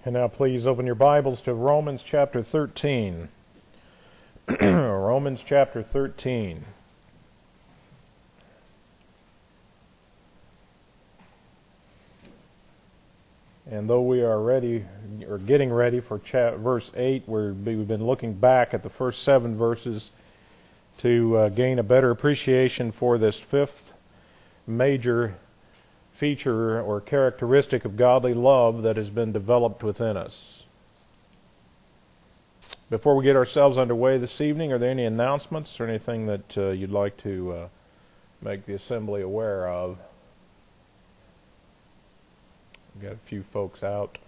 And now please open your Bibles to Romans chapter 13. Romans chapter 13. And though we are ready, or getting ready for verse 8, we've been looking back at the first 7 verses to gain a better appreciation for this fifth major feature or characteristic of godly love that has been developed within us. Before we get ourselves underway this evening, are there any announcements or anything that you'd like to make the assembly aware of? We've got a few folks out.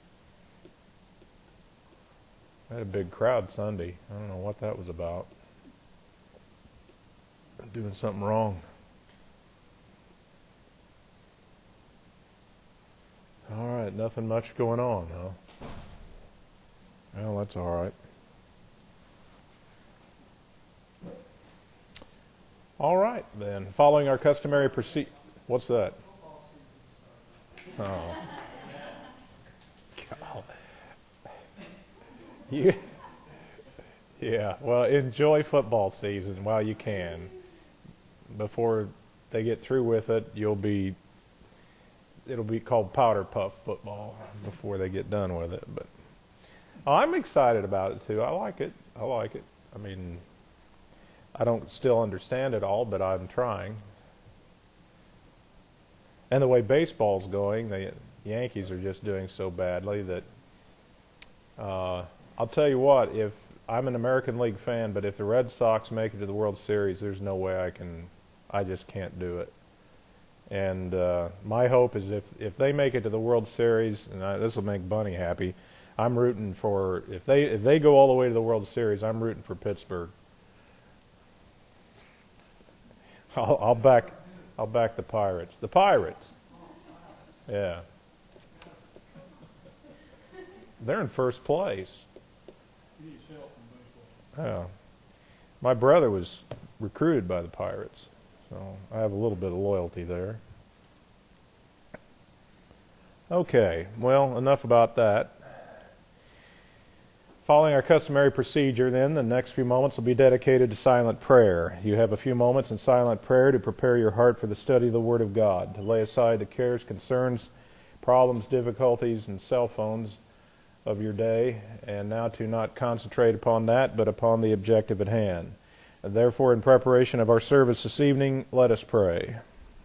I had a big crowd Sunday. I don't know what that was about. I'm doing something wrong. All right, nothing much going on, huh? Well, that's all right. All right, then. Following our customary procedure. What's that? Oh. God. Yeah, well, enjoy football season while you can. Before they get through with it, it'll be called powder puff football before they get done with it. But I'm excited about it too. I like it. I mean, I don't still understand it all, but I'm trying. And the way baseball's going, the Yankees are just doing so badly that I'll tell you what, if I'm an American League fan, but if the Red Sox make it to the World Series, there's no way I just can't do it. And my hope is if they make it to the World Series, and this will make Bunny happy, I'm rooting for, if they go all the way to the World Series, I'm rooting for Pittsburgh. I'll back the Pirates. The Pirates. Yeah. They're in first place. Yeah. My brother was recruited by the Pirates, so I have a little bit of loyalty there. Okay, well, enough about that. Following our customary procedure, then, the next few moments will be dedicated to silent prayer. You have a few moments in silent prayer to prepare your heart for the study of the Word of God, to lay aside the cares, concerns, problems, difficulties, and cell phones of your day, and now to not concentrate upon that, but upon the objective at hand. And therefore, in preparation of our service this evening, let us pray.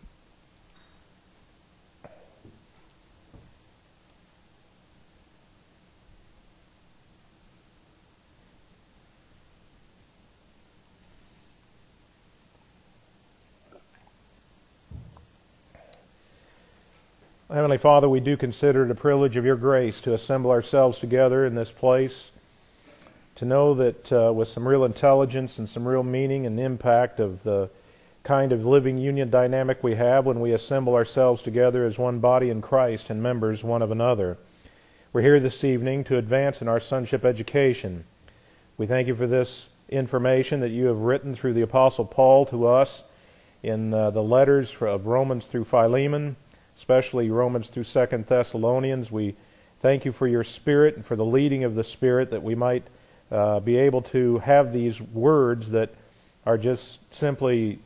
Heavenly Father, we do consider it a privilege of your grace to assemble ourselves together in this place, to know that with some real intelligence and some real meaning and impact of the kind of living union dynamic we have when we assemble ourselves together as one body in Christ and members one of another. We're here this evening to advance in our sonship education. We thank you for this information that you have written through the Apostle Paul to us in the letters of Romans through Philemon, especially Romans through 2 Thessalonians. We thank you for your Spirit and for the leading of the Spirit, that we might be able to have these words that are just simply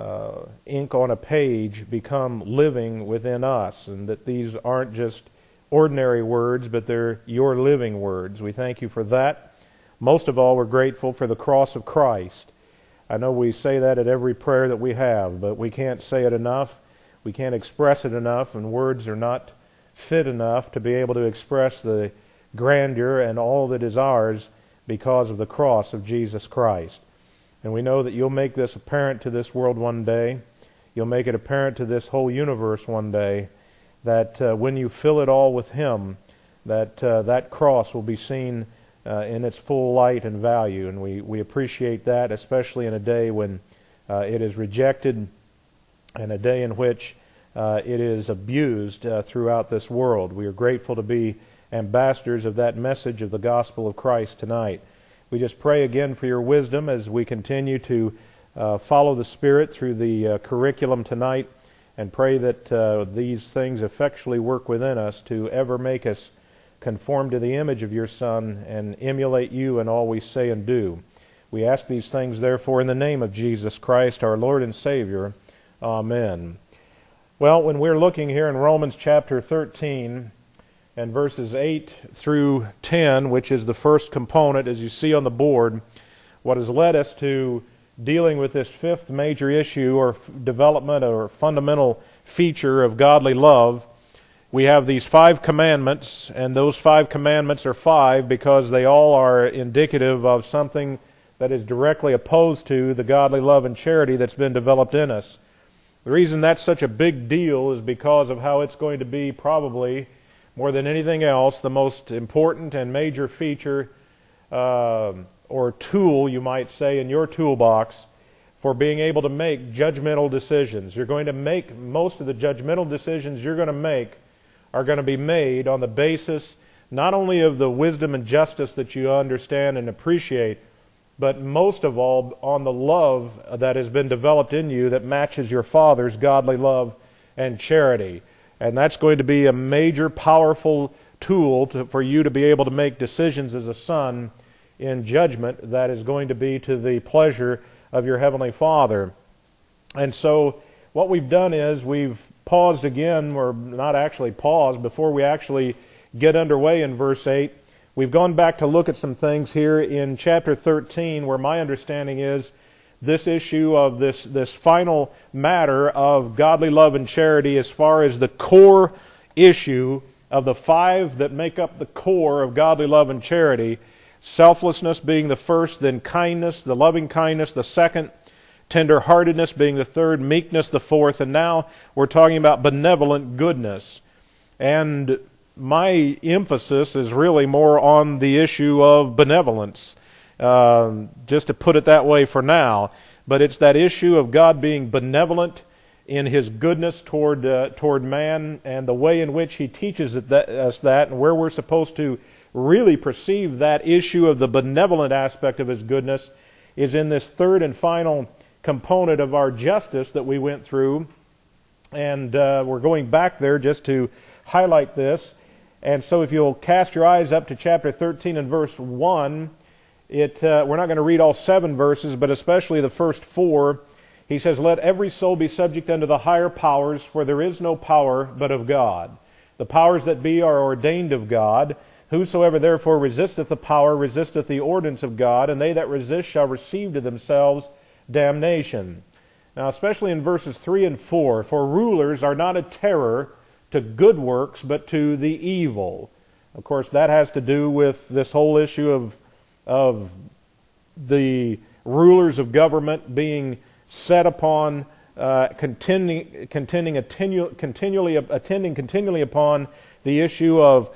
ink on a page become living within us, and that these aren't just ordinary words, but they're your living words. We thank you for that. Most of all, we're grateful for the cross of Christ. I know we say that at every prayer that we have, but we can't say it enough. We can't express it enough, and words are not fit enough to be able to express the grandeur and all that is ours because of the cross of Jesus Christ. And we know that you'll make this apparent to this world one day. You'll make it apparent to this whole universe one day, that when you fill it all with Him, that cross will be seen in its full light and value. And we appreciate that, especially in a day when it is rejected, and a day in which it is abused throughout this world. We are grateful to be ambassadors of that message of the gospel of Christ tonight. We just pray again for your wisdom as we continue to follow the Spirit through the curriculum tonight, and pray that these things effectually work within us to ever make us conform to the image of your Son, and emulate you in all we say and do. We ask these things, therefore, in the name of Jesus Christ, our Lord and Savior. Amen. Well, when we're looking here in Romans chapter 13 and verses 8 through 10, which is the first component, as you see on the board, what has led us to dealing with this fifth major issue or development or fundamental feature of godly love, we have these 5 commandments, and those 5 commandments are 5 because they all are indicative of something that is directly opposed to the godly love and charity that's been developed in us. The reason that's such a big deal is because of how it's going to be probably, more than anything else, the most important and major feature or tool, you might say, in your toolbox for being able to make judgmental decisions. You're going to make, most of the judgmental decisions you're going to make are going to be made on the basis not only of the wisdom and justice that you understand and appreciate, but most of all on the love that has been developed in you that matches your Father's godly love and charity. And that's going to be a major, powerful tool for you to be able to make decisions as a son in judgment that is going to be to the pleasure of your Heavenly Father. And so what we've done is we've paused again, or not actually paused, before we actually get underway in verse 8. We've gone back to look at some things here in chapter 13 where my understanding is this issue of this final matter of godly love and charity as far as the core issue of the 5 that make up the core of godly love and charity, selflessness being the first, then kindness, the loving kindness, the second, tender-heartedness being the third, meekness the fourth, and now we're talking about benevolent goodness. And my emphasis is really more on the issue of benevolence, just to put it that way for now. But it's that issue of God being benevolent in His goodness toward man, and the way in which He teaches us that, and where we're supposed to really perceive that issue of the benevolent aspect of His goodness is in this third and final component of our justice that we went through. And we're going back there just to highlight this. And so if you'll cast your eyes up to chapter 13 and verse 1, we're not going to read all 7 verses, but especially the first 4. He says, "Let every soul be subject unto the higher powers, for there is no power but of God. The powers that be are ordained of God. Whosoever therefore resisteth the power resisteth the ordinance of God, and they that resist shall receive to themselves damnation." Now, especially in verses 3 and 4, "For rulers are not a terror to good works, but to the evil." Of course, that has to do with this whole issue of the rulers of government being set upon attending continually upon the issue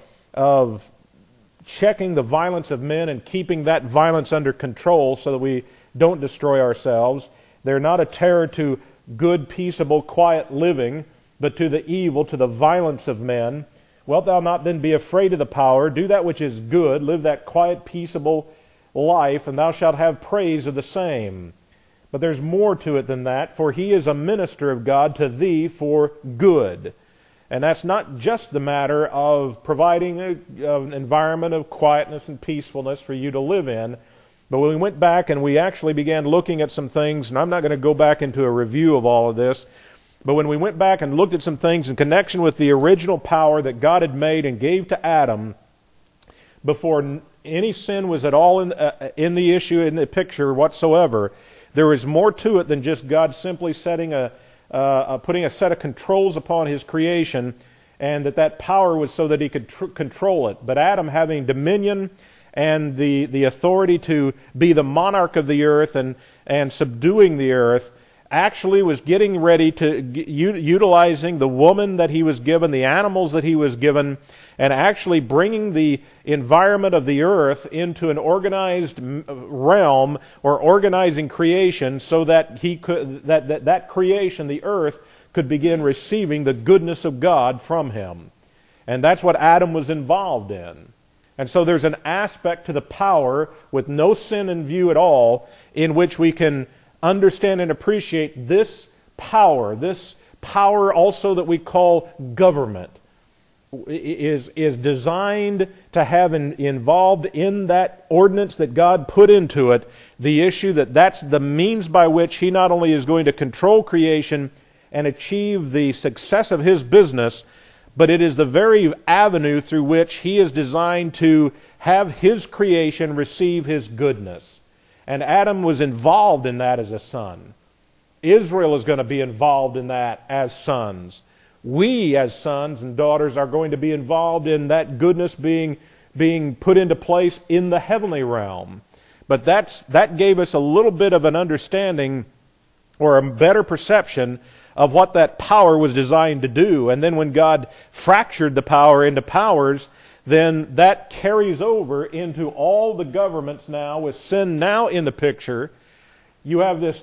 of checking the violence of men and keeping that violence under control so that we don't destroy ourselves. They're not a terror to good, peaceable, quiet living, but to the evil, to the violence of men. "Wilt thou not then be afraid of the power? Do that which is good, live that quiet, peaceable life, and thou shalt have praise of the same." But there's more to it than that, "For he is a minister of God to thee for good." And that's not just the matter of providing an environment of quietness and peacefulness for you to live in. But when we went back and we actually began looking at some things, and I'm not going to go back into a review of all of this, but when we went back and looked at some things in connection with the original power that God had made and gave to Adam before any sin was at all in the issue, in the picture whatsoever, there is more to it than just God simply putting a set of controls upon His creation, and that power was so that He could control it. But Adam, having dominion and the authority to be the monarch of the earth and subduing the earth, actually was getting ready to utilizing the woman that he was given, the animals that he was given, and actually bringing the environment of the earth into an organized realm or organizing creation, so that he could that creation, the earth, could begin receiving the goodness of God from him. And that's what Adam was involved in. And so there's an aspect to the power with no sin in view at all, in which we can understand and appreciate this power also that we call government. is designed to have involved in that ordinance that God put into it the issue that that's the means by which He not only is going to control creation and achieve the success of His business, but it is the very avenue through which He is designed to have His creation receive His goodness. And Adam was involved in that as a son. Israel is going to be involved in that as sons. We as sons and daughters are going to be involved in that goodness being put into place in the heavenly realm. But that gave us a little bit of an understanding or a better perception of what that power was designed to do. And then when God fractured the power into powers, then that carries over into all the governments now. With sin now in the picture, you have this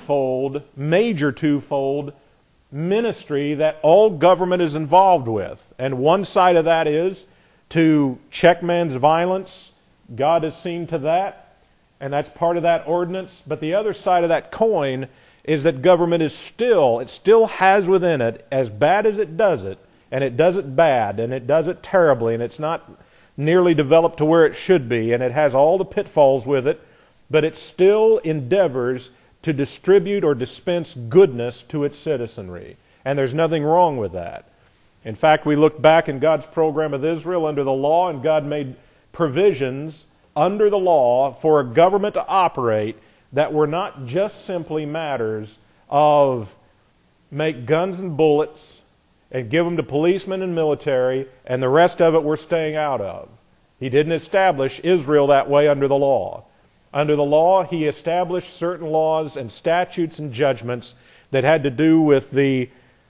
major twofold ministry that all government is involved with. And one side of that is to check man's violence. God has seen to that, and that's part of that ordinance. But the other side of that coin is that government is still has within it, as bad as it does it, and it does it bad, and it does it terribly, and it's not nearly developed to where it should be, and it has all the pitfalls with it, but it still endeavors to distribute or dispense goodness to its citizenry. And there's nothing wrong with that. In fact, we look back in God's program with Israel under the law, and God made provisions under the law for a government to operate that were not just simply matters of make guns and bullets and give them to policemen and military, and the rest of it we're staying out of. He didn't establish Israel that way under the law. Under the law, He established certain laws and statutes and judgments that had to do with the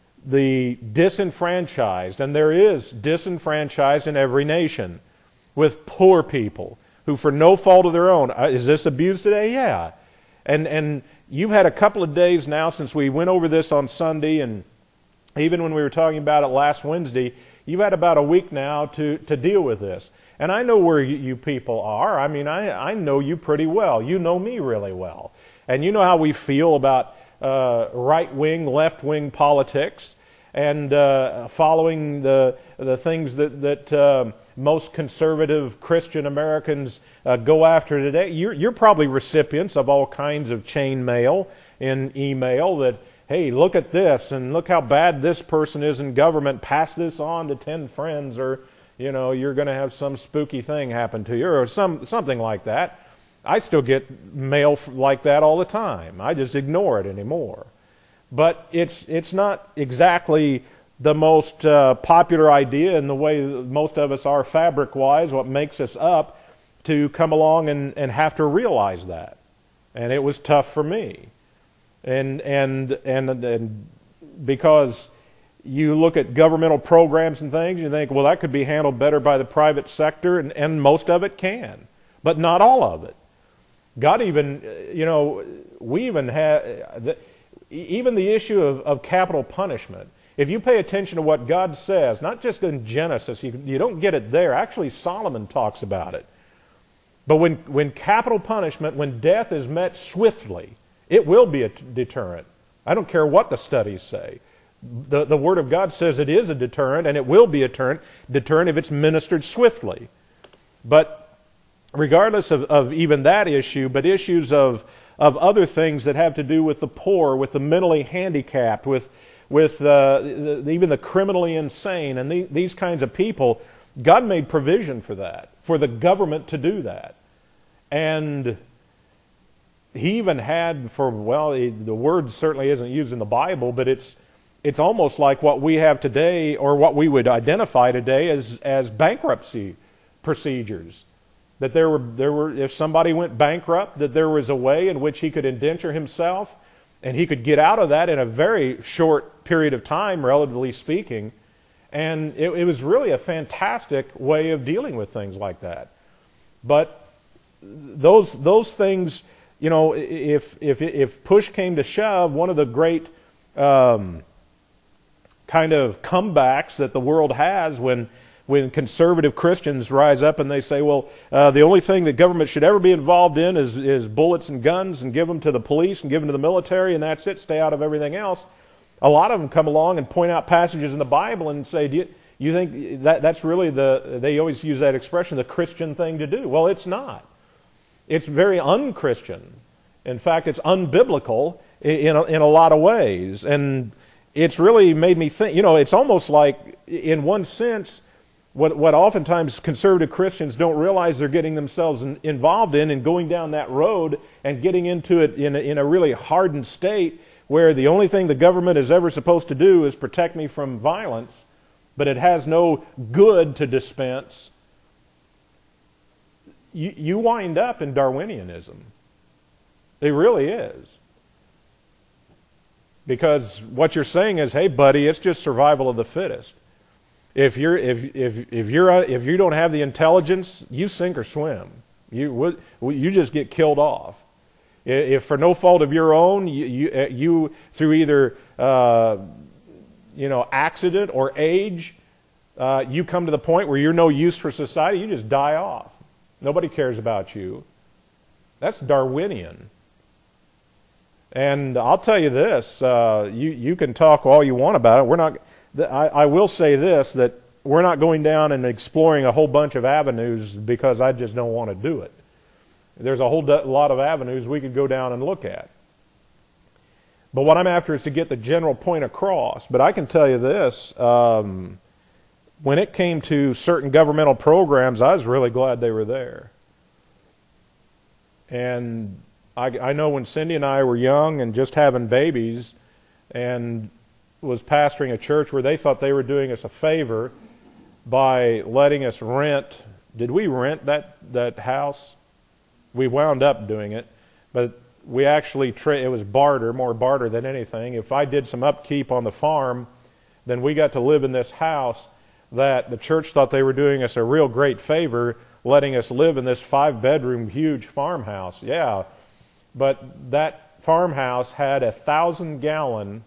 disenfranchised, and there is disenfranchised in every nation, with poor people who for no fault of their own. Is this abused today? Yeah. And you've had a couple of days now since we went over this on Sunday, and even when we were talking about it last Wednesday, you've had about a week now to deal with this. And I know where you people are. I mean, I know you pretty well. You know me really well. And you know how we feel about right-wing, left-wing politics and following the things that most conservative Christian Americans go after today. You're probably recipients of all kinds of chain mail and email that, hey, look at this and look how bad this person is in government. Pass this on to 10 friends, or you're going to have some spooky thing happen to you, or something like that. I still get mail like that all the time. I just ignore it anymore. But it's not exactly the most popular idea in the way most of us are fabric-wise, what makes us up, to come along and have to realize that. And it was tough for me. And because you look at governmental programs and things, you think, well, that could be handled better by the private sector, and most of it can, but not all of it. God even, we even have, even the issue of capital punishment. If you pay attention to what God says, not just in Genesis, you don't get it there. Actually, Solomon talks about it. But when capital punishment, when death is met swiftly, it will be a deterrent. I don't care what the studies say. The Word of God says it is a deterrent, and it will be a deterrent if it's ministered swiftly. But regardless of even that issue, but issues of other things that have to do with the poor, with the mentally handicapped, with even the criminally insane, and these kinds of people, God made provision for that, for the government to do that. And He even had the word certainly isn't used in the Bible, but it's almost like what we have today, or what we would identify today as bankruptcy procedures. That there were, if somebody went bankrupt, that there was a way in which he could indenture himself, and he could get out of that in a very short period of time, relatively speaking. And it was really a fantastic way of dealing with things like that. But those things, if push came to shove, one of the great kind of comebacks that the world has when conservative Christians rise up and they say, well, the only thing that government should ever be involved in is bullets and guns, and give them to the police and give them to the military, and that's it, stay out of everything else. A lot of them come along and point out passages in the Bible and say, You think that's really they always use that expression, the Christian thing to do. Well, it's not. It's very un-Christian. In fact, it's unbiblical in a lot of ways. And it's really made me think, it's almost like, in one sense, what oftentimes conservative Christians don't realize they're getting themselves involved in and going down that road and getting into it in a really hardened state where the only thing the government is ever supposed to do is protect me from violence, but it has no good to dispense. You wind up in Darwinianism. It really is. Because what you're saying is, hey, buddy, it's just survival of the fittest. If you don't have the intelligence, you sink or swim. You just get killed off. If for no fault of your own, you through either accident or age, you come to the point where you're no use for society. You just die off. Nobody cares about you. That's Darwinian. And I'll tell you this: you can talk all you want about it. We're not. I will say this, that we're not going down and exploring a whole bunch of avenues because I just don't want to do it. There's a whole lot of avenues we could go down and look at. But what I'm after is to get the general point across. But I can tell you this, when it came to certain governmental programs, I was really glad they were there. And I know when Cindy and I were young and just having babies and was pastoring a church where they thought they were doing us a favor by letting us rent. Did we rent that house? We wound up doing it, but we actually it was barter, more barter than anything. If I did some upkeep on the farm, then we got to live in this house that the church thought they were doing us a real great favor, letting us live in this 5-bedroom huge farmhouse. Yeah, but that farmhouse had a 1,000-gallon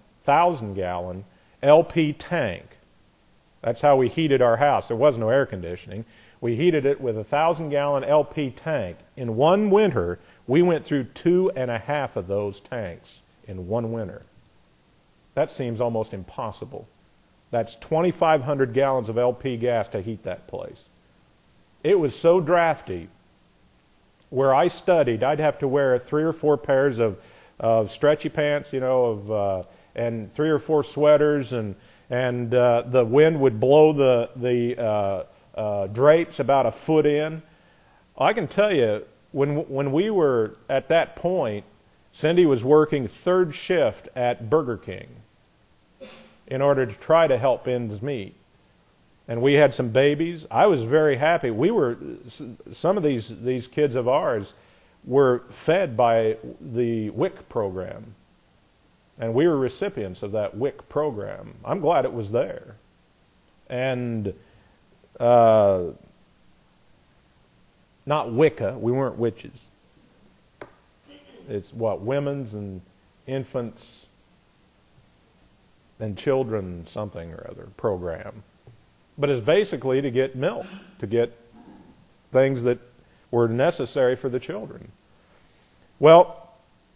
LP tank. That's how we heated our house. There was no air conditioning. We heated it with a 1,000-gallon LP tank. In one winter, we went through 2.5 of those tanks in one winter. That seems almost impossible. That's 2,500 gallons of LP gas to heat that place. It was so drafty. Where I studied, I'd have to wear 3 or 4 pairs of stretchy pants, and 3 or 4 sweaters, and the wind would blow the drapes about a foot in. I can tell you, when we were at that point, Cindy was working 3rd shift at Burger King in order to try to help ends meet. And we had some babies. I was very happy. Some of these kids of ours were fed by the WIC program. And we were recipients of that WIC program. I'm glad it was there. And not Wicca. We weren't witches. It's women's and infants and children something or other program. But it's basically to get milk, to get things that were necessary for the children. Well,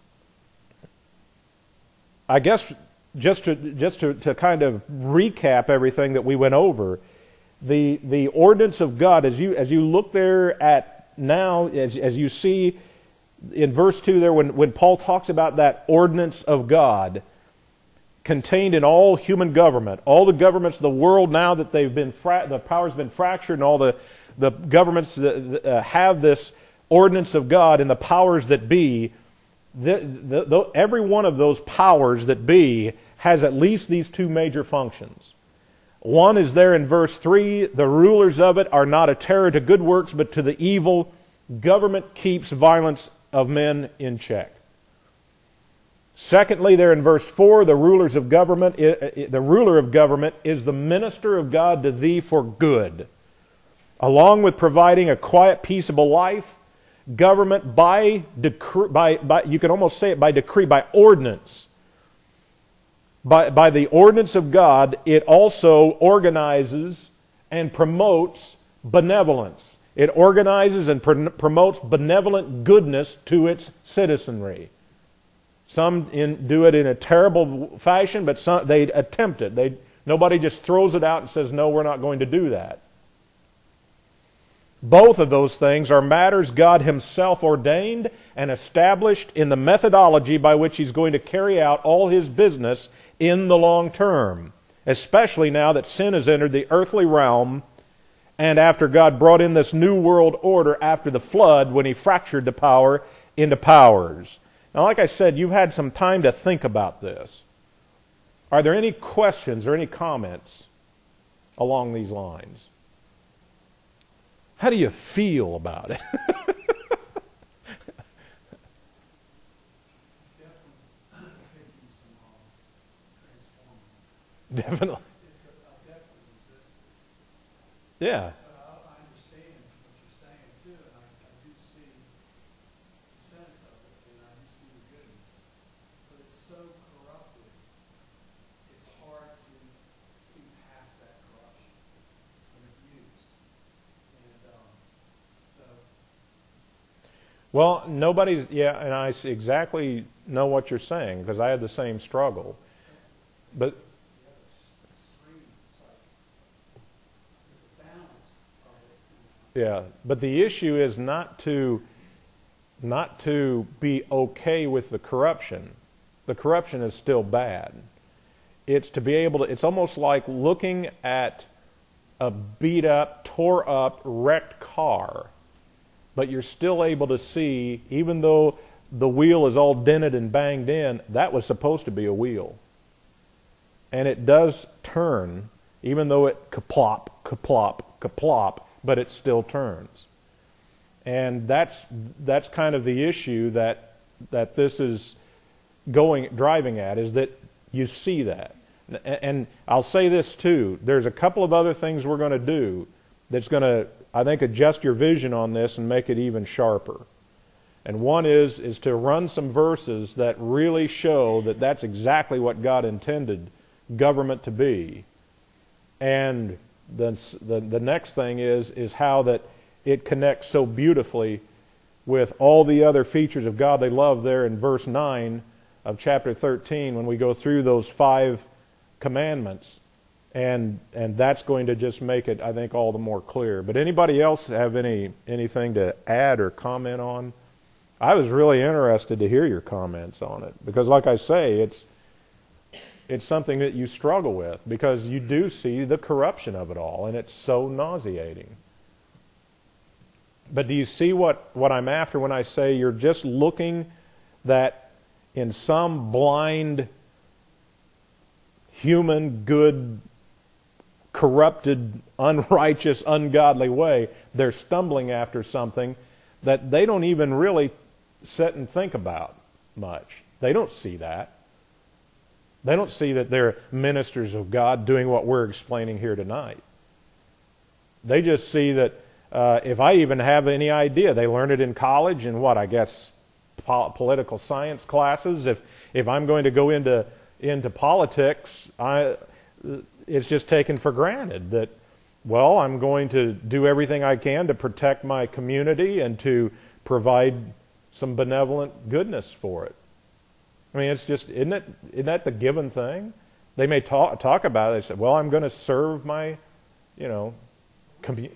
I guess just to kind of recap everything that we went over, the ordinance of God, as you look there at now, as you see in verse 2 there, when Paul talks about that ordinance of God contained in all human government, all the governments of the world now that they've been the power's been fractured, and all the governments that have this ordinance of God, and the powers that be, every one of those powers that be has at least these 2 major functions. One is there in verse 3, the rulers of it are not a terror to good works, but to the evil. Government keeps violence of men in check. Secondly, there in verse 4, the ruler of government is the minister of God to thee for good. Along with providing a quiet, peaceable life, government by decree, you can almost say it by decree, by ordinance. By the ordinance of God, it also organizes and promotes benevolence. It organizes and promotes benevolent goodness to its citizenry. Some do it in a terrible fashion, but they attempt it. Nobody just throws it out and says, no, we're not going to do that. Both of those things are matters God Himself ordained and established in the methodology by which He's going to carry out all His business in the long term, especially now that sin has entered the earthly realm and after God brought in this new world order after the flood when He fractured the power into powers. Now, like I said, you've had some time to think about this. Are there any questions or any comments along these lines? How do you feel about it? Definitely. Yeah. I understand what you're saying too, and I do see the sense of it, and I do see the goodness of it. But it's so corrupted, it's hard to see past that corruption and abuse. And so. Well, nobody's, yeah, and I exactly know what you're saying because I had the same struggle. But yeah, but the issue is not to be okay with the corruption. The corruption is still bad. It's to be able to, it's almost like looking at a beat up, tore up, wrecked car, but you're still able to see, even though the wheel is all dented and banged in, that was supposed to be a wheel. And it does turn, even though it kaplop, kaplop, kaplop, but it still turns. And that's kind of the issue that this is driving at, is that you see that. And I'll say this too, there's a couple of other things we're going to do that's going to, I think, adjust your vision on this and make it even sharper. And one is to run some verses that really show that that's exactly what God intended government to be. And the next thing is how that it connects so beautifully with all the other features of godly love there in verse 9 of chapter 13 when we go through those 5 commandments. And that's going to just make it, I think, all the more clear. But anybody else have anything to add or comment on? I was really interested to hear your comments on it because, like I say, it's something that you struggle with because you do see the corruption of it all, and it's so nauseating. But do you see what I'm after when I say you're just looking that in some blind, human, good, corrupted, unrighteous, ungodly way, they're stumbling after something that they don't even really sit and think about much. They don't see that. They don't see that they're ministers of God doing what we're explaining here tonight. They just see that if I even have any idea, they learn it in college in political science classes. If I'm going to go into politics, it's just taken for granted that, well, I'm going to do everything I can to protect my community and to provide some benevolent goodness for it. I mean, it's just, isn't that the given thing? They may talk about it. They say, well, I'm going to serve my, community.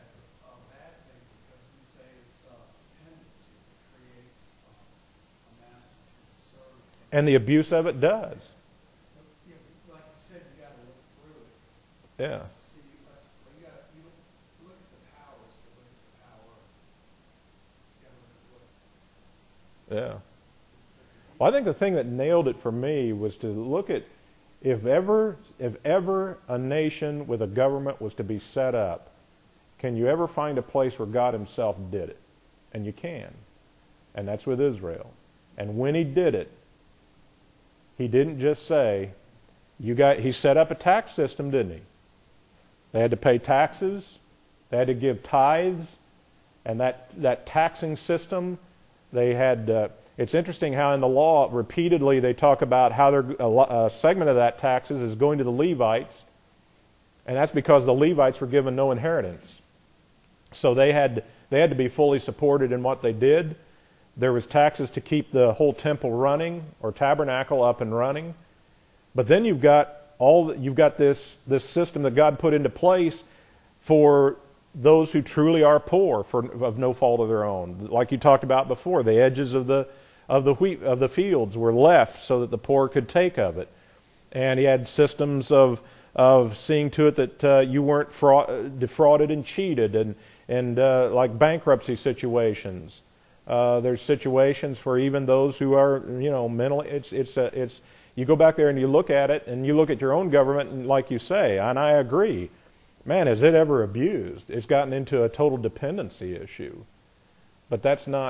And the abuse of it does. Like you said, you got to look through it. Yeah. See, you look at the powers, but look at the power. You got to look at what. Yeah. Well, I think the thing that nailed it for me was to look at if ever a nation with a government was to be set up, can you ever find a place where God Himself did it? And you can. And that's with Israel. And when He did it, He didn't just say, He set up a tax system, didn't He? They had to pay taxes, they had to give tithes, and that taxing system, they had... it's interesting how in the law, repeatedly, they talk about how a segment of that taxes is going to the Levites, and that's because the Levites were given no inheritance. So they had to be fully supported in what they did. There was taxes to keep the whole temple running, or tabernacle up and running. But then you've got you've got this system that God put into place for those who truly are poor, of no fault of their own. Like you talked about before, the edges of the fields were left so that the poor could take of it. And he had systems of seeing to it that you weren't defrauded and cheated, and like bankruptcy situations. There's situations for even those who are, mentally. It's you go back there and you look at it, and you look at your own government, and like you say, and I agree, man, is it ever abused? It's gotten into a total dependency issue. But that's an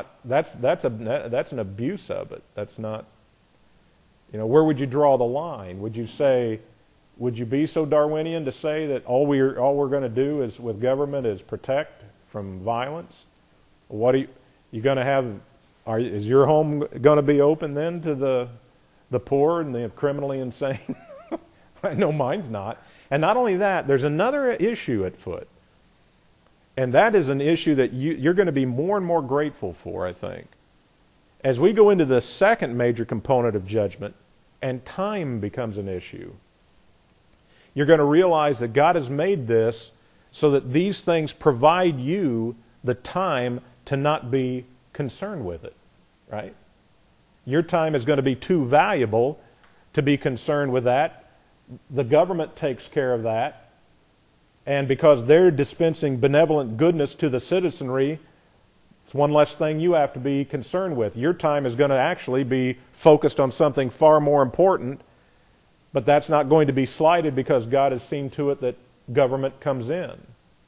abuse of it. That's not. Where would you draw the line? Would you be so Darwinian to say that all we're going to do is with government is protect from violence? What are you going to have? Is your home going to be open then to the poor and the criminally insane? No, mine's not. And not only that, there's another issue at foot. And that is an issue that you're going to be more and more grateful for, I think. As we go into the second major component of judgment, and time becomes an issue, you're going to realize that God has made this so that these things provide you the time to not be concerned with it, right? Your time is going to be too valuable to be concerned with that. The government takes care of that. And because they're dispensing benevolent goodness to the citizenry, it's one less thing you have to be concerned with. Your time is going to actually be focused on something far more important, but that's not going to be slighted because God has seen to it that government comes in.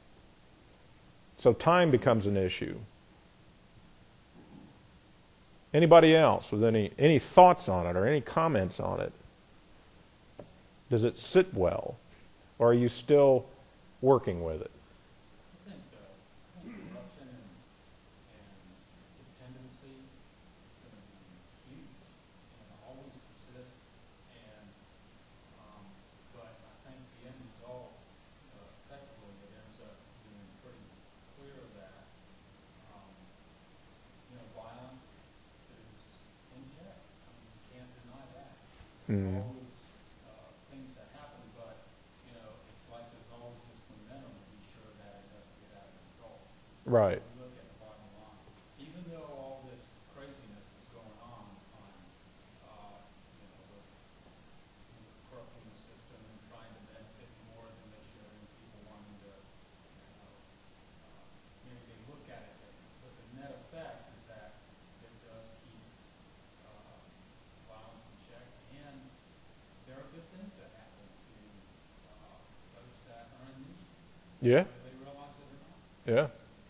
So time becomes an issue. Anybody else with any thoughts on it or any comments on it? Does it sit well? Or are you still working with it? I think corruption and dependency is going to be huge and always persist. But I think the end result, effectively, it ends up being pretty clear that violence is in check. I mean, you can't deny that. Mm. Always things that happen, but it's like there's always this momentum to be sure that it doesn't get out of control. Right. You look at the bottom line. Even though all this craziness is going on with corrupting the system and trying to benefit more than they should, and people wanting to, maybe they look at it, but the net effect is that it does keep violence in check, and there are good things that happen to those that are in need. Yeah. Whether they realize it or not. Yeah.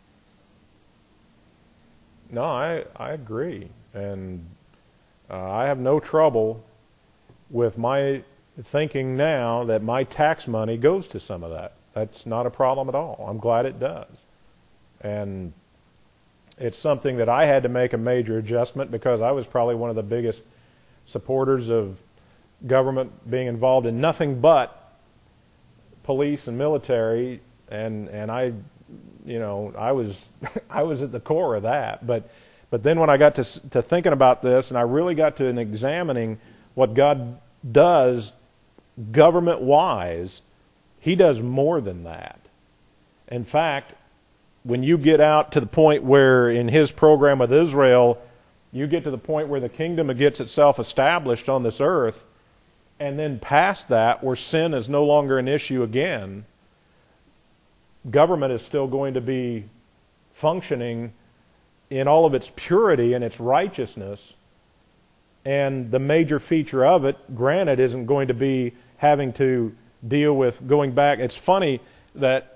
No, I agree. And I have no trouble with my thinking now that my tax money goes to some of that. That's not a problem at all. I'm glad it does. And it's something that I had to make a major adjustment because I was probably one of the biggest supporters of government being involved in nothing but police and military, and I was I was at the core of that. But then when I got to thinking about this, and I really got to examining what God does government-wise, He does more than that. In fact, when you get out to the point where in His program with Israel, you get to the point where the kingdom gets itself established on this earth, and then past that, where sin is no longer an issue again, government is still going to be functioning in all of its purity and its righteousness. And the major feature of it, granted, isn't going to be having to deal with going back. It's funny that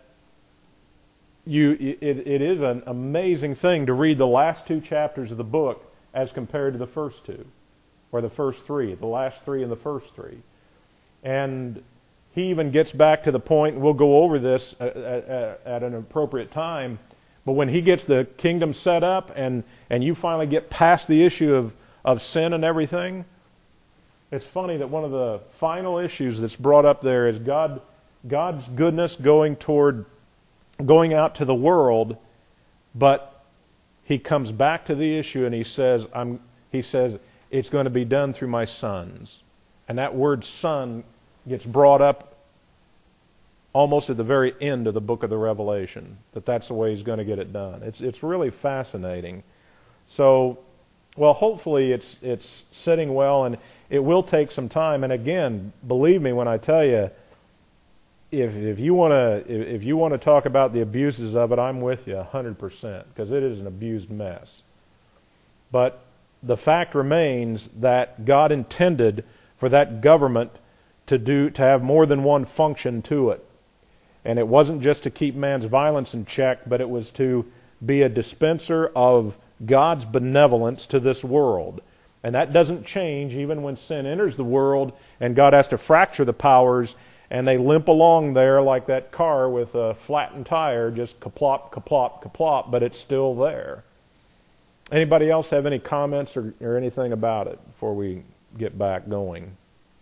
it is an amazing thing to read the last two chapters of the book as compared to the first two, or the first three, the last three and the first three. And he even gets back to the point, and we'll go over this at an appropriate time, but when he gets the kingdom set up and you finally get past the issue of sin and everything, it's funny that one of the final issues that's brought up there is God's goodness going out to the world, but he comes back to the issue and he says it's going to be done through my sons. And that word son gets brought up almost at the very end of the book of the Revelation, that's the way he's going to get it done. It's really fascinating. So, well, hopefully it's sitting well, and it will take some time. And again, believe me when I tell you, if you want to talk about the abuses of it, I'm with you 100%, because it is an abused mess. But the fact remains that God intended for that government to have more than one function to it. And it wasn't just to keep man's violence in check, but it was to be a dispenser of God's benevolence to this world. And that doesn't change even when sin enters the world and God has to fracture the powers and they limp along there like that car with a flattened tire, just kaplop, kaplop, kaplop, but it's still there. Anybody else have any comments or anything about it before we get back going?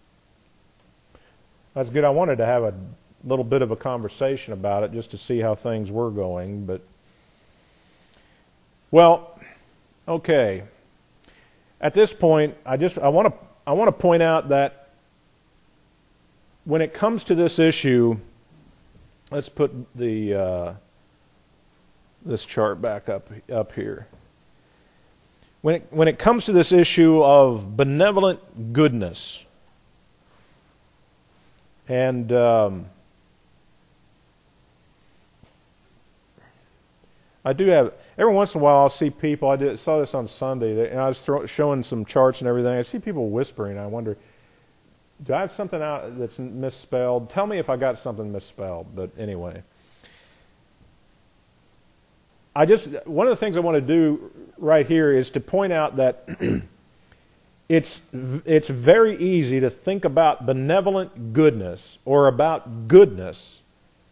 That's good. I wanted to have a little bit of a conversation about it just to see how things were going, but well, okay. At this point, I want to point out that when it comes to this issue, let's put the this chart back up here. When it comes to this issue of benevolent goodness, and I do have, every once in a while I'll see people, saw this on Sunday, and I was showing some charts and everything, I see people whispering, and I wonder, do I have something out that's misspelled? Tell me if I got something misspelled, but anyway. One of the things I want to do right here is to point out that it's very easy to think about benevolent goodness or about goodness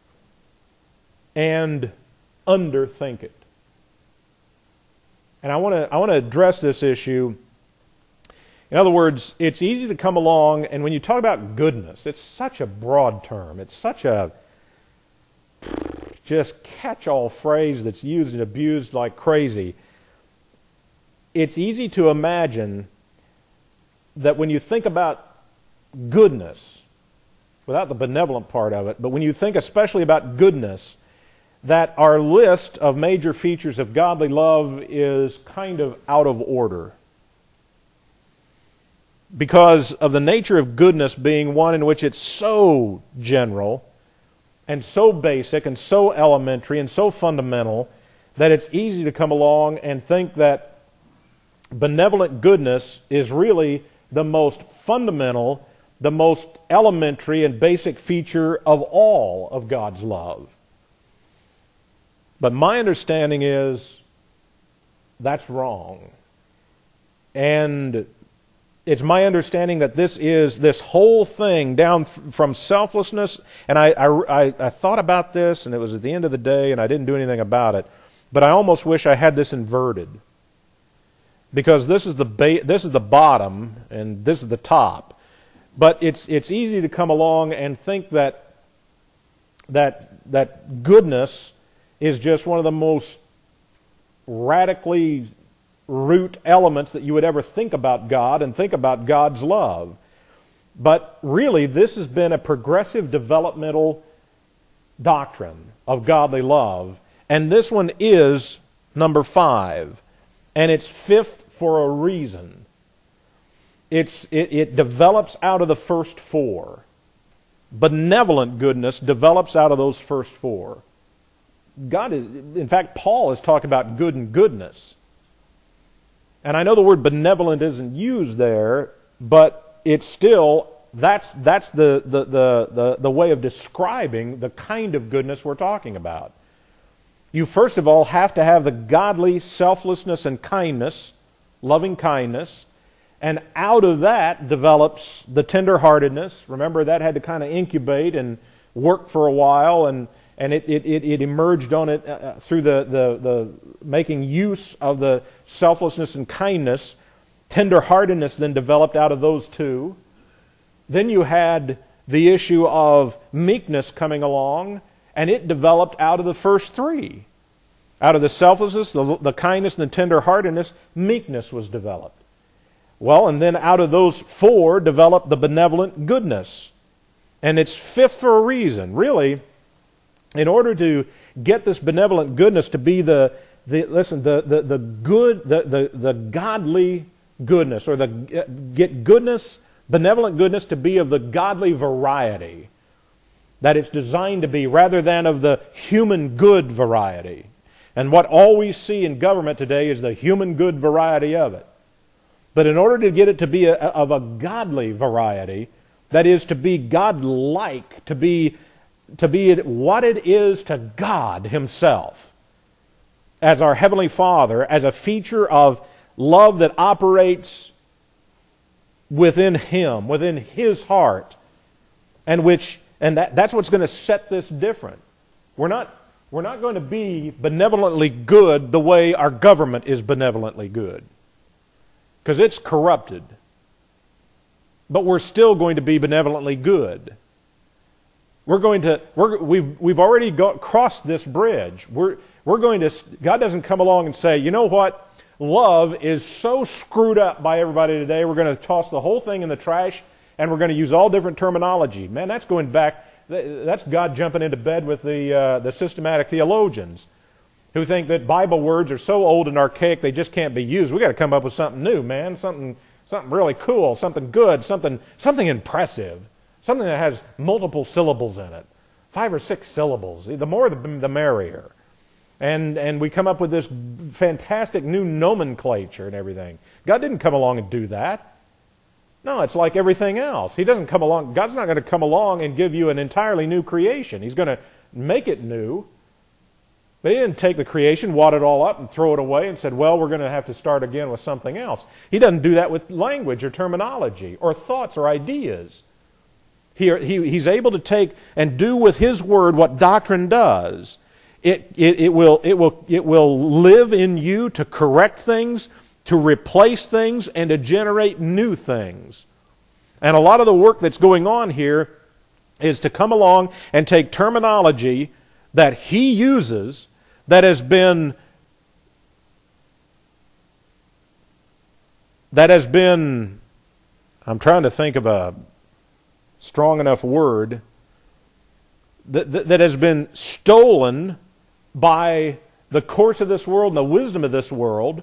and underthink it. And I want to address this issue. In other words, it's easy to come along, and when you talk about goodness, it's such a broad term. It's such a just catch-all phrase that's used and abused like crazy. It's easy to imagine that when you think about goodness, without the benevolent part of it, but when you think especially about goodness, that our list of major features of godly love is kind of out of order. Because of the nature of goodness being one in which it's so general and so basic and so elementary and so fundamental that it's easy to come along and think that benevolent goodness is really the most fundamental, the most elementary and basic feature of all of God's love. But my understanding is that's wrong. And it's my understanding that this whole thing down from selflessness, and I thought about this, and it was at the end of the day, and I didn't do anything about it, but I almost wish I had this inverted. Because this is the bottom, and this is the top. But it's easy to come along and think that goodness is just one of the most radically root elements that you would ever think about God and think about God's love. But really, this has been a progressive developmental doctrine of godly love. And this one is number 5. And it's 5th for a reason. It develops out of the first 4. Benevolent goodness develops out of those first 4. In fact, Paul has talked about good and goodness. And I know the word benevolent isn't used there, but it's still, that's the way of describing the kind of goodness we're talking about. You first of all have to have the godly selflessness and kindness, loving kindness, and out of that develops the tenderheartedness. Remember, that had to kind of incubate and work for a while, and it emerged on it through the making use of the selflessness and kindness. Tenderheartedness then developed out of those two. Then you had the issue of meekness coming along, and it developed out of the first 3. Out of the selflessness, the kindness, and the tenderheartedness, meekness was developed. Well, and then out of those 4 developed the benevolent goodness. And it's fifth for a reason. Really, in order to get this benevolent goodness to be the godly goodness, or get goodness, benevolent goodness to be of the godly variety that it's designed to be, rather than of the human good variety. And what all we see in government today is the human good variety of it. But in order to get it to be of a godly variety, that is, to be God-like, to be what it is to God Himself, as our Heavenly Father, as a feature of love that operates within Him, within His heart, and that's what's going to set this different. We're not going to be benevolently good the way our government is benevolently good, because it's corrupted. But we're still going to be benevolently good. We've already crossed this bridge. God doesn't come along and say, you know what? Love is so screwed up by everybody today, we're going to toss the whole thing in the trash, and we're going to use all different terminology. Man, that's going back. That's God jumping into bed with the systematic theologians who think that Bible words are so old and archaic they just can't be used. We've got to come up with something new, man. Something really cool, something good, something impressive, something that has multiple syllables in it, 5 or 6 syllables. The more, the merrier. And we come up with this fantastic new nomenclature and everything. God didn't come along and do that. No, it's like everything else. He doesn't come along. God's not going to come along and give you an entirely new creation. He's going to make it new. But He didn't take the creation, wad it all up, and throw it away and said, well, we're going to have to start again with something else. He doesn't do that with language or terminology or thoughts or ideas. He's able to take and do with His Word what doctrine does. It will live in you to correct things, to replace things, and to generate new things. And a lot of the work that's going on here is to come along and take terminology that He uses that has been I'm trying to think of a strong enough word, that has been stolen by the course of this world and the wisdom of this world,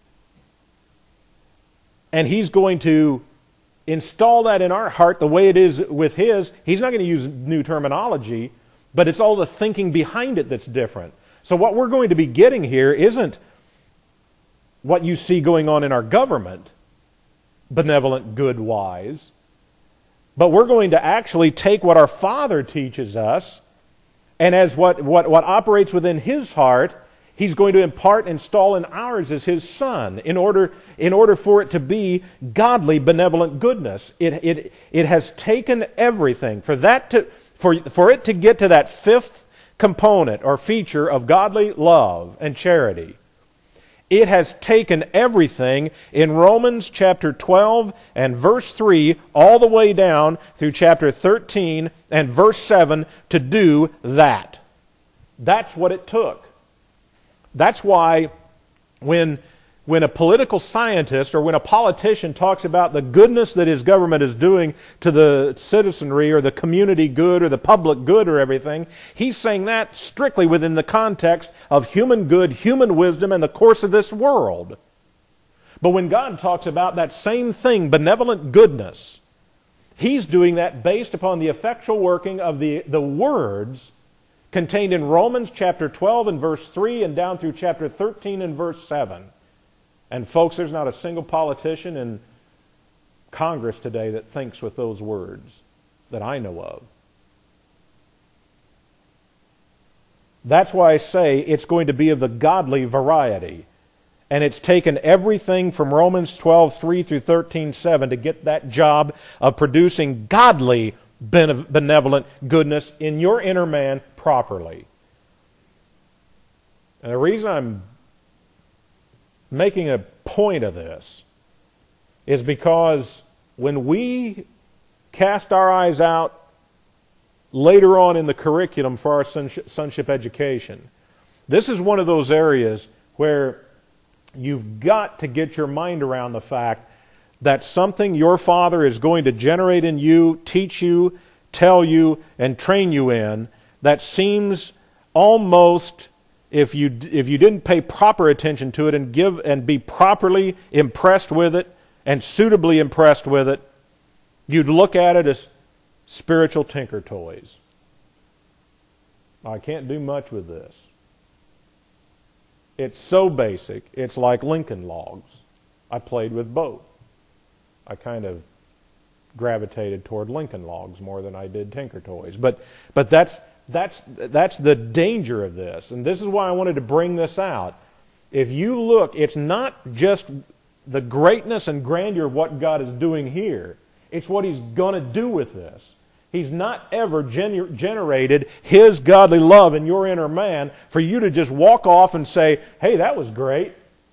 and He's going to install that in our heart the way it is with His. He's not going to use new terminology, but it's all the thinking behind it that's different. So what we're going to be getting here isn't what you see going on in our government, benevolent, good, wise, but we're going to actually take what our Father teaches us, and as what operates within His heart, He's going to install in ours as His Son, in order for it to be godly, benevolent goodness. It has taken everything for it to get to that fifth component or feature of godly love and charity. It has taken everything in Romans chapter 12 and verse 3 all the way down through chapter 13 and verse 7 to do that. That's what it took. That's why when a political scientist or when a politician talks about the goodness that his government is doing to the citizenry or the community good or the public good or everything, he's saying that strictly within the context of human good, human wisdom, and the course of this world. But when God talks about that same thing, benevolent goodness, He's doing that based upon the effectual working of the words contained in Romans chapter 12 and verse 3 and down through chapter 13 and verse 7. And folks, there's not a single politician in Congress today that thinks with those words that I know of. That's why I say it's going to be of the godly variety. And it's taken everything from Romans 12:3 through 13:7 to get that job of producing godly, benevolent goodness in your inner man properly. And the reason I'm making a point of this is because when we cast our eyes out later on in the curriculum for our sonship education, this is one of those areas where you've got to get your mind around the fact that something your Father is going to generate in you, teach you, tell you and train you in that seems almost, if you didn't pay proper attention to it and be properly impressed with it and suitably impressed with it, you'd look at it as spiritual tinker toys. I can't do much with this. It's so basic, it's like Lincoln Logs. I played with both. I kind of gravitated toward Lincoln Logs more than I did tinker toys. But that's the danger of this. And this is why I wanted to bring this out. If you look, it's not just the greatness and grandeur of what God is doing here. It's what He's going to do with this. He's not ever generated His godly love in your inner man for you to just walk off and say, hey, that was great.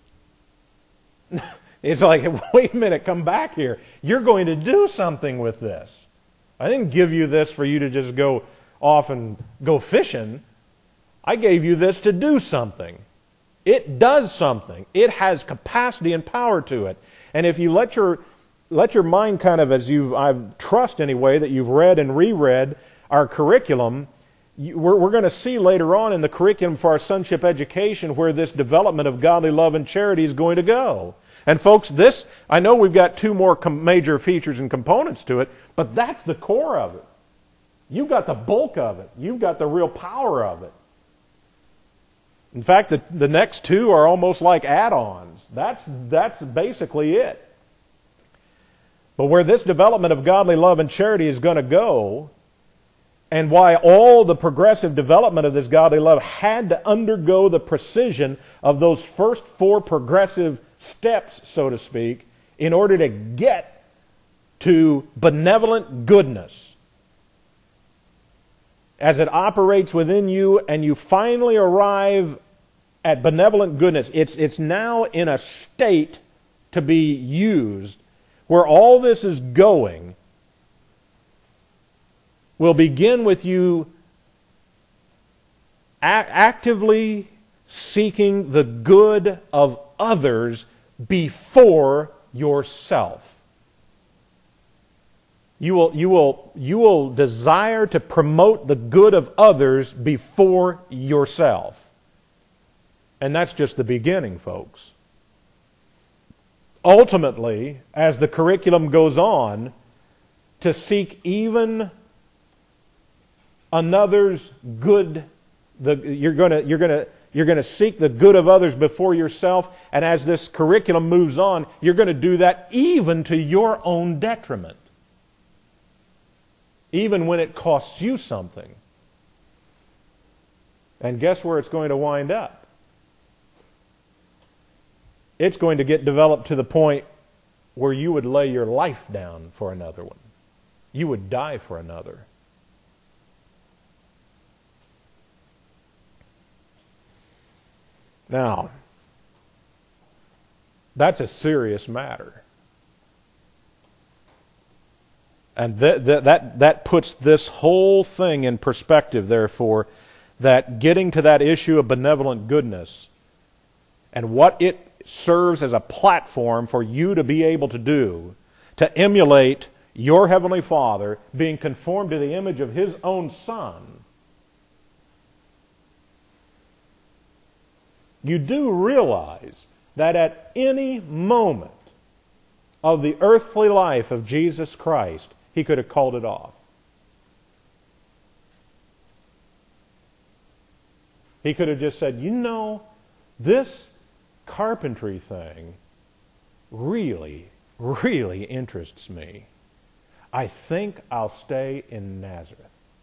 It's like, wait a minute, come back here. You're going to do something with this. I didn't give you this for you to just go off and go fishing. I gave you this to do something. It does something. It has capacity and power to it. And if you let your mind kind of, I trust anyway, that you've read and reread our curriculum, we're going to see later on in the curriculum for our sonship education where this development of godly love and charity is going to go. And folks, this, I know we've got two more major features and components to it, but that's the core of it. You've got the bulk of it. You've got the real power of it. In fact, the next two are almost like add-ons. That's basically it. But where this development of godly love and charity is going to go, and why all the progressive development of this godly love had to undergo the precision of those first four progressive steps, so to speak, in order to get to benevolent goodness. As it operates within you and you finally arrive at benevolent goodness, it's now in a state to be used where all this is going will begin with you actively seeking the good of others before yourself. You will desire to promote the good of others before yourself. And that's just the beginning, folks. Ultimately, as the curriculum goes on, to seek even another's good, you're going to seek the good of others before yourself, and as this curriculum moves on, you're going to do that even to your own detriment. Even when it costs you something. And guess where it's going to wind up? It's going to get developed to the point where you would lay your life down for another one. You would die for another. Now, that's a serious matter. And that puts this whole thing in perspective, therefore, that getting to that issue of benevolent goodness and what it serves as a platform for you to be able to do, to emulate your Heavenly Father, being conformed to the image of His own Son. You do realize that at any moment of the earthly life of Jesus Christ, He could have called it off. He could have just said, you know, this carpentry thing really, really interests me. I think I'll stay in Nazareth.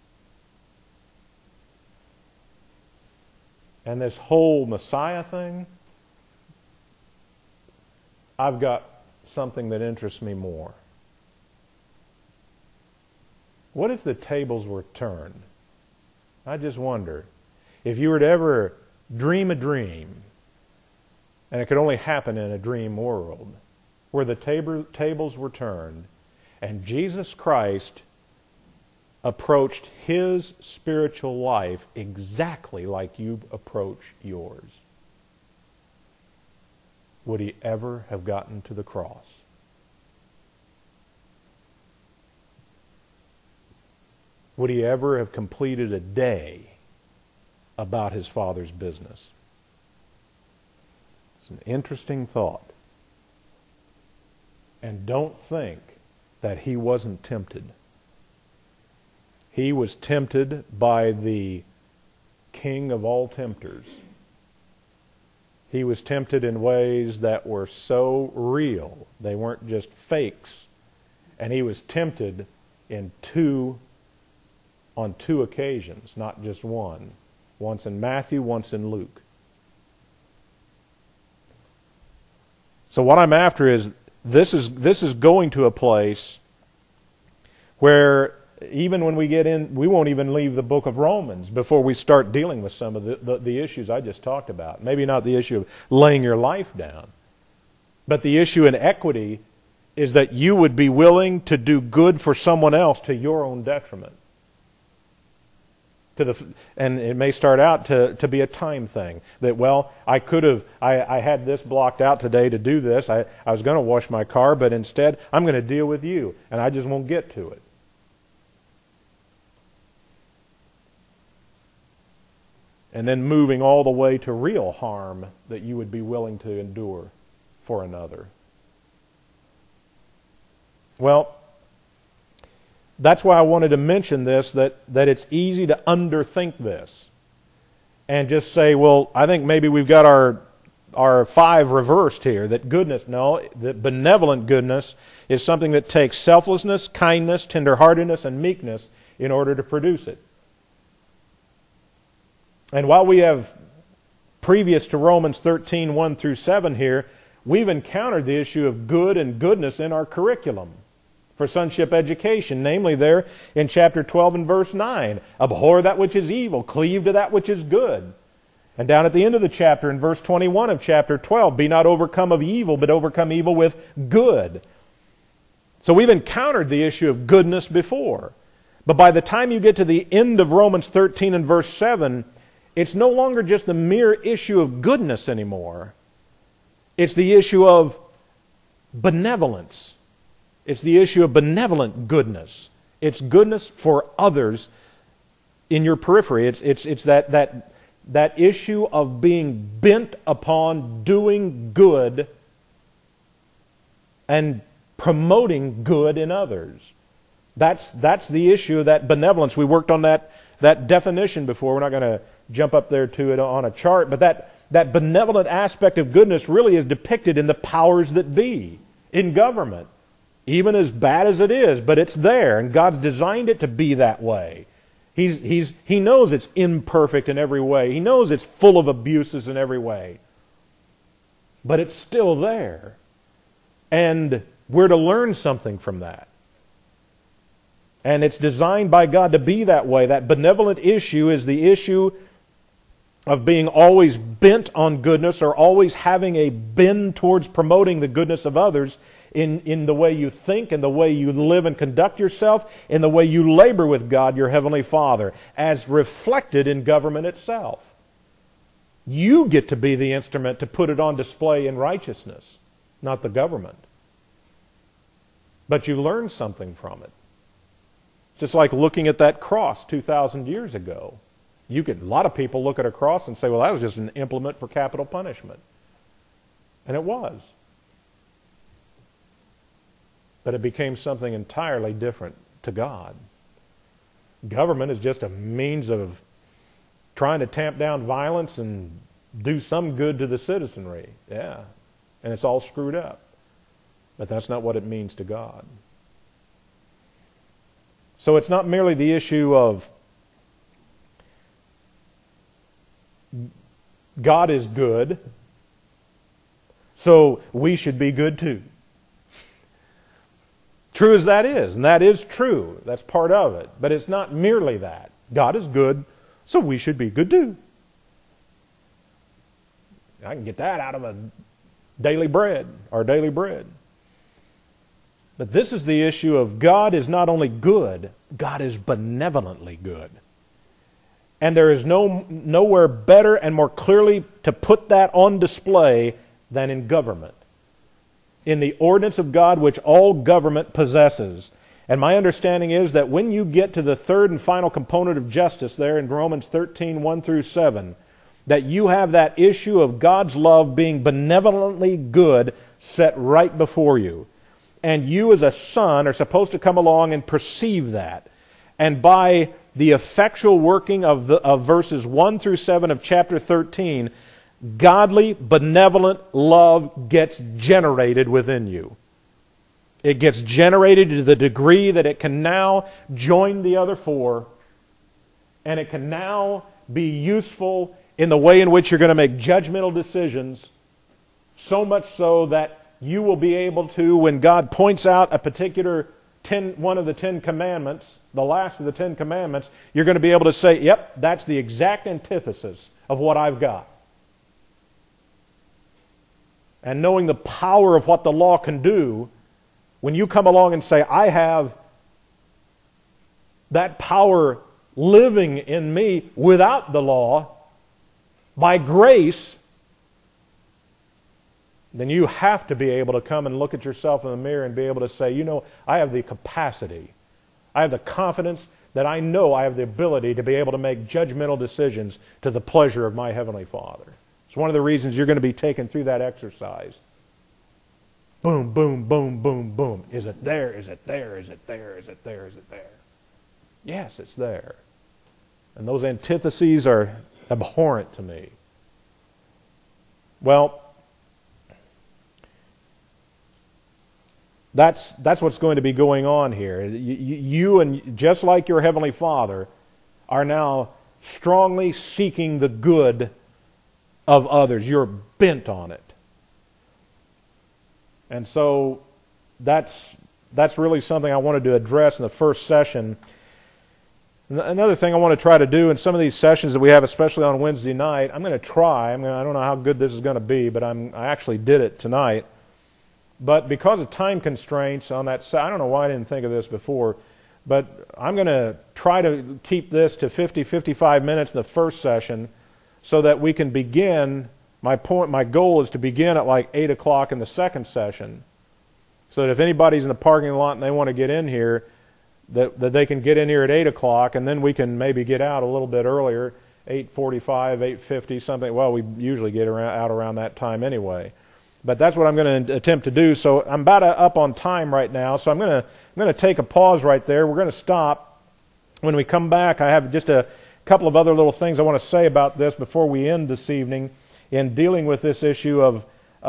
And this whole Messiah thing, I've got something that interests me more. What if the tables were turned? I just wonder, if you were to ever dream a dream, and it could only happen in a dream world, where the tables were turned, and Jesus Christ approached His spiritual life exactly like you approach yours, would He ever have gotten to the cross? would he ever have completed a day about his Father's business? It's an interesting thought. And don't think that he wasn't tempted. He was tempted by the King of all tempters. He was tempted in ways that were so real, they weren't just fakes. And he was tempted on two occasions, not just one. Once in Matthew, once in Luke. So what I'm after is, this is going to a place where even when we get in, we won't even leave the book of Romans before we start dealing with some of the issues I just talked about. Maybe not the issue of laying your life down, but the issue in equity is that you would be willing to do good for someone else to your own detriment. And it may start out to be a time thing. That, well, I had this blocked out today to do this. I was going to wash my car, but instead I'm going to deal with you, and I just won't get to it. And then moving all the way to real harm that you would be willing to endure for another. Well, that's why I wanted to mention this, that it's easy to underthink this and just say, well, I think maybe we've got our 5 reversed here, that goodness, no, that benevolent goodness is something that takes selflessness, kindness, tenderheartedness, and meekness in order to produce it. And while we have, previous to Romans 13, 1 through 7 here, we've encountered the issue of good and goodness in our curriculum for sonship education, namely there in chapter 12 and verse 9. Abhor that which is evil, cleave to that which is good. And down at the end of the chapter in verse 21 of chapter 12, be not overcome of evil, but overcome evil with good. So we've encountered the issue of goodness before. But by the time you get to the end of Romans 13 and verse 7, it's no longer just the mere issue of goodness anymore. It's the issue of benevolence. It's the issue of benevolent goodness. It's goodness for others in your periphery. It's that issue of being bent upon doing good and promoting good in others. That's the issue of that benevolence. We worked on that definition before. We're not going to jump up there to it on a chart, but that benevolent aspect of goodness really is depicted in the powers that be, in government. Even as bad as it is, but it's there, and God's designed it to be that way. He knows it's imperfect in every way. He knows it's full of abuses in every way. But it's still there. And we're to learn something from that. And it's designed by God to be that way. That benevolent issue is the issue of being always bent on goodness, or always having a bend towards promoting the goodness of others in the way you think, in the way you live and conduct yourself, in the way you labor with God, your Heavenly Father, as reflected in government itself. You get to be the instrument to put it on display in righteousness, not the government. But you learn something from it. Just like looking at that cross 2,000 years ago. A lot of people look at a cross and say, well, that was just an implement for capital punishment. And it was. But it became something entirely different to God. Government is just a means of trying to tamp down violence and do some good to the citizenry. Yeah. And it's all screwed up. But that's not what it means to God. So it's not merely the issue of God is good, so we should be good too. True as that is, and that is true. That's part of it. But it's not merely that. God is good, so we should be good too. I can get that out of our daily bread. But this is the issue of God is not only good, God is benevolently good. And there is nowhere better and more clearly to put that on display than in government. In the ordinance of God which all government possesses. And my understanding is that when you get to the third and final component of justice there in Romans 13, 1 through 7, that you have that issue of God's love being benevolently good set right before you. And you as a son are supposed to come along and perceive that. And by the effectual working of verses 1 through 7 of chapter 13, godly, benevolent love gets generated within you. It gets generated to the degree that it can now join the other four, and it can now be useful in the way in which you're going to make judgmental decisions, so much so that you will be able to, when God points out a particular one of the 10 commandments, the last of the 10 commandments, you're going to be able to say, yep, that's the exact antithesis of what I've got. And knowing the power of what the law can do, when you come along and say, I have that power living in me without the law, by grace, then you have to be able to come and look at yourself in the mirror and be able to say, you know, I have the capacity, I have the confidence that I know I have the ability to be able to make judgmental decisions to the pleasure of my Heavenly Father. It's one of the reasons you're going to be taken through that exercise. Boom, boom, boom, boom, boom. Is it there? Is it there? Is it there? Is it there? Is it there? Yes, it's there. And those antitheses are abhorrent to me. Well, that's what's going to be going on here. You and just like your Heavenly Father are now strongly seeking the good of others. You're bent on it. And so that's really something I wanted to address in the first session. Another thing I want to try to do in some of these sessions that we have, especially on Wednesday night, I'm going to try. I don't know how good this is going to be, but I actually did it tonight. But because of time constraints on that, I don't know why I didn't think of this before, but I'm going to try to keep this to 50, 55 minutes in the first session so that we can begin. My goal is to begin at like 8 o'clock in the second session, so that if anybody's in the parking lot and they want to get in here, that they can get in here at 8 o'clock, and then we can maybe get out a little bit earlier, 8:45, 8:50, something. Well, we usually get out around that time anyway. But that's what I'm going to attempt to do. So I'm about up on time right now, so I'm going to take a pause right there. We're going to stop. When we come back, I have just a couple of other little things I want to say about this before we end this evening in dealing with this issue of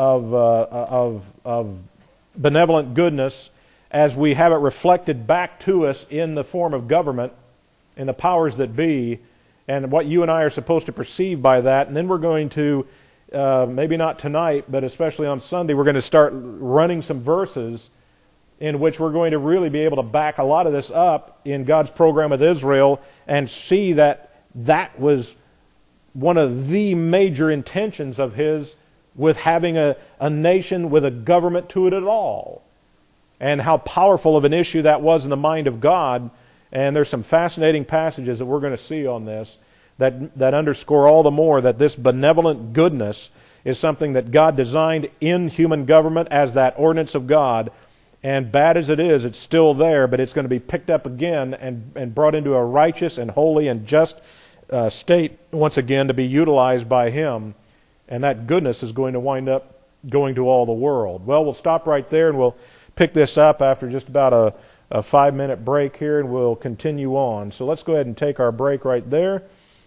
benevolent goodness as we have it reflected back to us in the form of government, in the powers that be, and what you and I are supposed to perceive by that. And then we're going to maybe not tonight, but especially on Sunday, we're going to start running some verses in which we're going to really be able to back a lot of this up in God's program with Israel and see that that was one of the major intentions of His with having a nation with a government to it at all, and how powerful of an issue that was in the mind of God. And there's some fascinating passages that we're going to see on this that underscore all the more that this benevolent goodness is something that God designed in human government as that ordinance of God. And bad as it is, it's still there, but it's going to be picked up again and brought into a righteous and holy and just state once again to be utilized by Him. And that goodness is going to wind up going to all the world. Well, we'll stop right there and we'll pick this up after just about a 5-minute break here, and we'll continue on. So let's go ahead and take our break right there.